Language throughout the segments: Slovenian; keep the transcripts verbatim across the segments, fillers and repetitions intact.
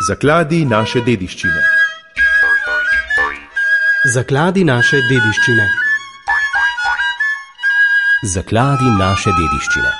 Zakladi naše dediščine. Zakladi naše dediščine. Zakladi naše dediščine.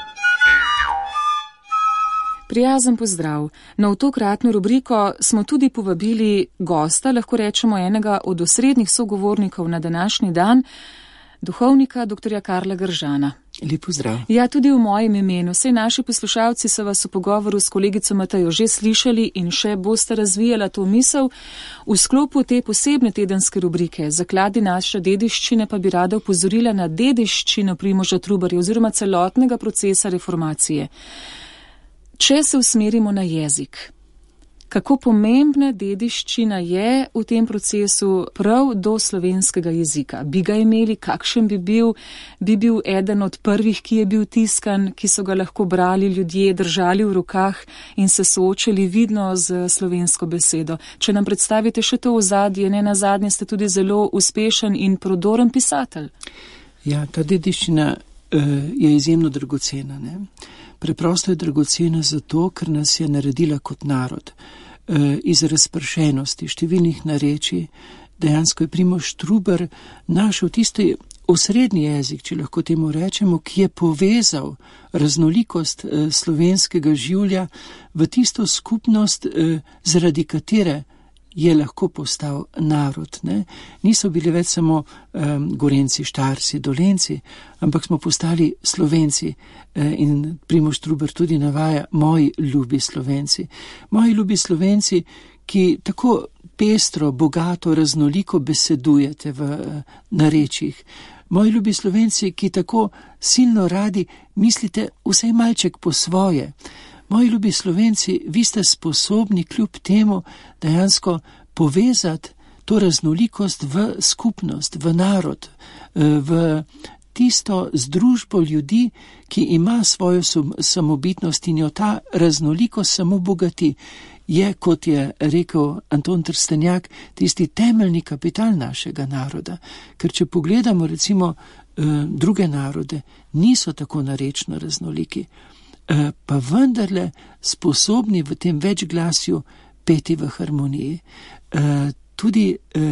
Prijazen pozdrav. Na tokratno rubriko smo tudi povabili gosta, lahko rečemo enega od osrednjih sogovornikov na današnji dan, duhovnika doktorja Karla Gržana. Lep pozdrav. Ja, tudi v mojem imenu. Vsej naši poslušalci so vas v pogovoru s kolegico Matejo že slišali in še boste razvijala to misel. V sklopu te posebne tedenske rubrike Zakladi naše dediščine pa bi rada opozorila na dediščino Primoža Trubarja oziroma celotnega procesa reformacije. Če se usmerimo na jezik, kako pomembna dediščina je v tem procesu prav do slovenskega jezika? Bi ga imeli, kakšen bi bil, bi bil eden od prvih, ki je bil tiskan, ki so ga lahko brali ljudje, držali v rokah in se soočili vidno z slovensko besedo. Če nam predstavite še to ozadje, ne nazadnje ste tudi zelo uspešen in prodoren pisatelj. Ja, ta dediščina uh, je izjemno dragocena, ne? Preprosto je dragocena zato, ker nas je naredila kot narod. E, iz razpršenosti številnih narečij, dejansko je Primož Trubar našel tisti osrednji jezik, če lahko temu rečemo, ki je povezal raznolikost e, slovenskega življa v tisto skupnost, e, zaradi katere je lahko postal narod. Ne? Niso bili več samo um, Gorenci, Štajerci, Dolenci, ampak smo postali Slovenci eh, in Primož Trubar tudi navaja moji ljubi Slovenci. Moji ljubi Slovenci, ki tako pestro, bogato, raznoliko besedujete v uh, narečjih. Moji ljubi Slovenci, ki tako silno radi mislite vsaj malček po svoje. Moji ljubi Slovenci, vi ste sposobni kljub temu dejansko povezati to raznolikost v skupnost, v narod, v tisto združbo ljudi, ki ima svojo samobitnost in jo ta raznolikost samo bogati. Je, kot je rekel Anton Trstenjak, tisti temeljni kapital našega naroda. Ker če pogledamo recimo druge narode, niso tako narečno raznoliki, pa vendarle sposobni v tem večglasju peti v harmoniji. Tudi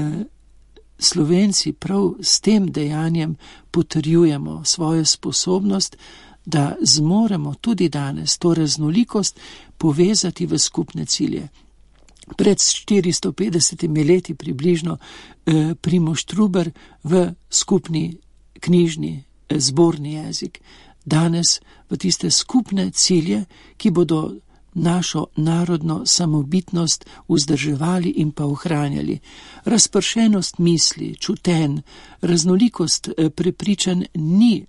Slovenci prav s tem dejanjem potrjujemo svojo sposobnost, da zmoremo tudi danes to raznolikost povezati v skupne cilje. Pred štiristo petdesetimi leti približno Primož Trubar v skupni knjižni zborni jezik, danes v tiste skupne cilje, ki bodo našo narodno samobitnost vzdrževali in pa ohranjali. Razpršenost misli, čuten, raznolikost prepričanj ni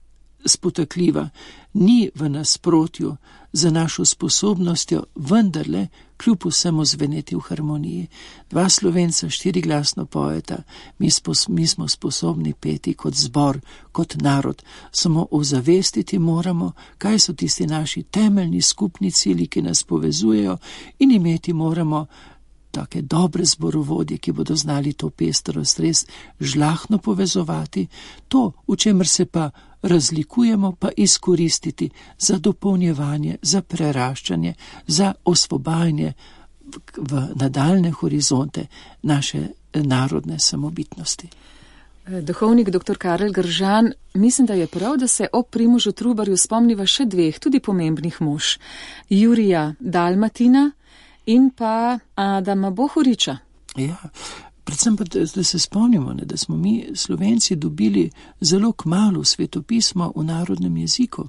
spotakljiva, ni v nasprotju za našo sposobnostjo vendarle kljub vsemu zveneti v harmoniji. Dva Slovenca štiriglasno pojeta, mi, spos, mi smo sposobni peti kot zbor, kot narod, samo ozavestiti moramo, kaj so tisti naši temeljni skupni cilji, ki nas povezujejo, in imeti moramo take dobre zborovodje, ki bodo znali to pestrost res žlahno povezovati, to, v čemer se pa razlikujemo, pa izkoristiti za dopolnjevanje, za preraščanje, za osvobajanje v, v nadaljne horizonte naše narodne samobitnosti. Duhovnik doktor Karel Gržan, mislim, da je prav, da se ob Primožu Trubarju spomniva še dveh, tudi pomembnih mož. Jurija Dalmatina in pa Adama Bohoriča. Ja, predvsem pa, da se spomnimo, ne, da smo mi Slovenci dobili zelo kmalu svetopismo v narodnem jeziku,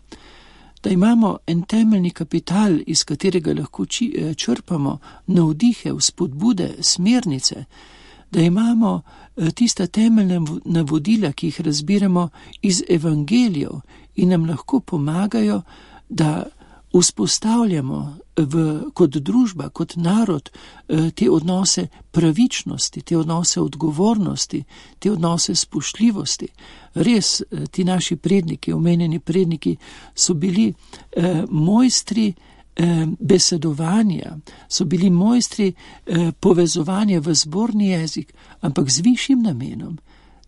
da imamo en temeljni kapital, iz katerega lahko či, črpamo navdihe, vzpodbude, smernice, da imamo tista temeljna navodila, ki jih razbiramo iz evangelijev in nam lahko pomagajo, da vzpostavljamo v, kot družba, kot narod, te odnose pravičnosti, te odnose odgovornosti, te odnose spoštljivosti. Res, ti naši predniki, omenjeni predniki, so bili eh, mojstri eh, besedovanja, so bili mojstri eh, povezovanja v zborni jezik, ampak z višjim namenom,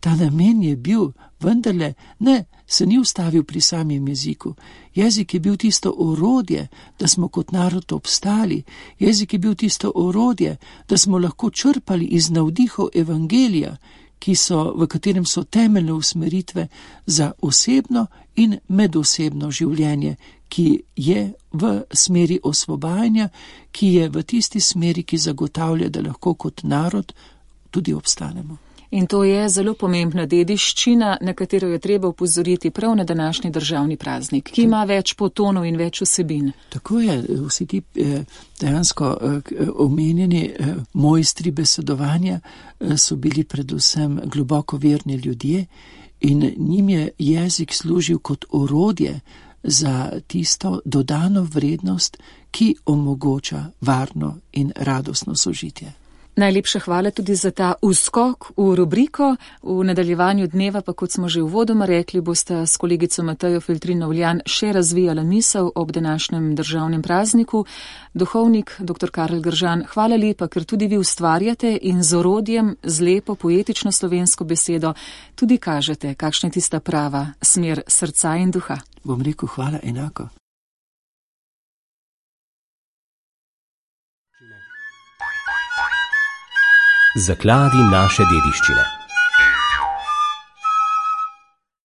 ta namen je bil, vendarle ne, se ni ustavil pri samem jeziku. Jezik je bil tisto orodje, da smo kot narod obstali. Jezik je bil tisto orodje, da smo lahko črpali iz navdihov evangelija, ki so, v katerem so temeljne usmeritve za osebno in medosebno življenje, ki je v smeri osvobajanja, ki je v tisti smeri, ki zagotavlja, da lahko kot narod tudi obstanemo. In to je zelo pomembna dediščina, na katero je treba upozoriti prav na današnji državni praznik, ki ima več potonov in več vsebin. Tako je, vsi ti dejansko omenjeni mojstri besedovanja so bili predvsem globoko verni ljudje in njim je jezik služil kot orodje za tisto dodano vrednost, ki omogoča varno in radostno sožitje. Najlepša hvala tudi za ta uskok v rubriko. V nadaljevanju dneva pa, kot smo že uvodoma rekli, boste s kolegico Matejo Feltrin Ovljan še razvijala misel ob današnjem državnem prazniku. Duhovnik dr. Karel Gržan, hvala lepa, ker tudi vi ustvarjate in z orodjem, z lepo poetično slovensko besedo tudi kažete, kakšna je tista prava smer srca in duha. Bom rekel hvala enako. Zakladi naše dediščine.